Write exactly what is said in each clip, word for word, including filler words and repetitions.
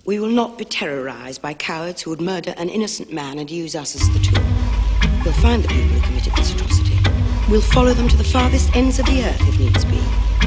We will not be terrorized by cowards who would murder an innocent man and use us as the tool. We'll find the people who committed this atrocity. We'll follow them to the farthest ends of the earth if needs be.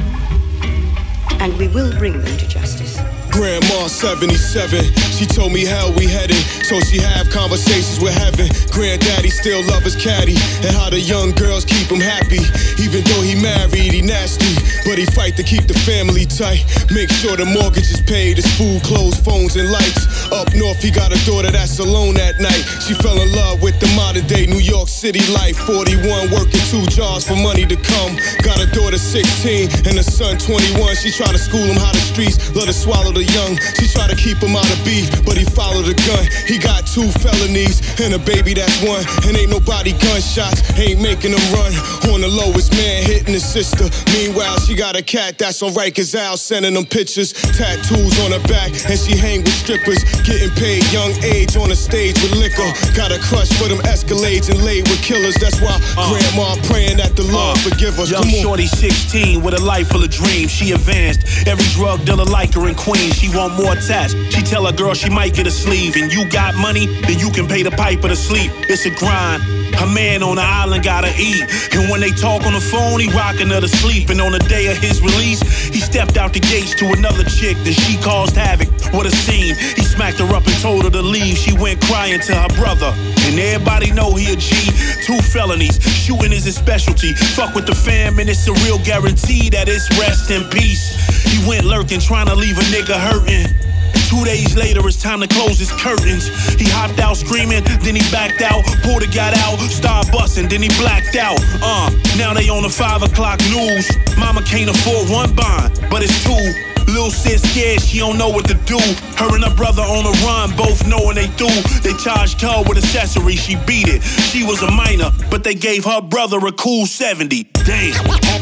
And we will bring them to justice. Grandma seventy-seven, she told me hell we headed, so she have conversations with heaven. Granddaddy still love his caddy, and how the young girls keep him happy. Even though he married, he nasty, but he fight to keep the family tight. Make sure the mortgage is paid, his food, clothes, phones, and lights. Up north, he got a daughter that's alone at night. She fell in love with the modern day New York City life. forty-one, working two jobs for money to come. Got a daughter sixteen, and a son twenty-one. She try to school him how the streets, let her swallow the young. She try to keep him out of beef, but he followed the gun. He got two felonies and a baby that's one. And ain't nobody gunshots, ain't making him run. On the lowest man hitting his sister. Meanwhile, she got a cat that's on Rikers Island sending them pictures. Tattoos on her back, and she hang with strippers. Getting paid young age on the stage with liquor. Got a crush for them Escalades and laid with killers. That's why uh, grandma praying that the Lord uh, forgive us. Young shorty sixteen with a life full of dreams. She advanced, every drug dealer like her in Queens. She want more tats. She tell her girl she might get a sleeve. And you got money, then you can pay the piper to sleep. It's a grind. Her man on the island gotta eat. And when they talk on the phone, he rocking her to sleep. And on the day of his release, he stepped out the gates to another chick. Then she caused havoc. What a scene. He smacked her up and told her to leave. She went crying to her brother. And everybody know he a G. Two felonies. Shooting is his specialty. Fuck with the fam and it's a real guarantee that it's rest in peace. He went lurking, trying to leave a nigga hurting. Two days later, it's time to close his curtains. He hopped out screaming, then he backed out. Pulled a got out, started busting, then he blacked out. Uh, now they on the five o'clock news. Mama can't afford one bond, but it's two. Lil' sis scared, she don't know what to do. Her and her brother on the run, both knowing they threw. They charged her with accessory, she beat it. She was a minor, but they gave her brother a cool seventy. Damn.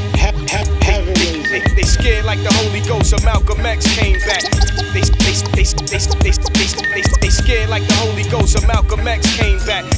They, they scared like the Holy Ghost of Malcolm X came back. They, they, they, they, they, they, they, they, they scared like the Holy Ghost of Malcolm X came back.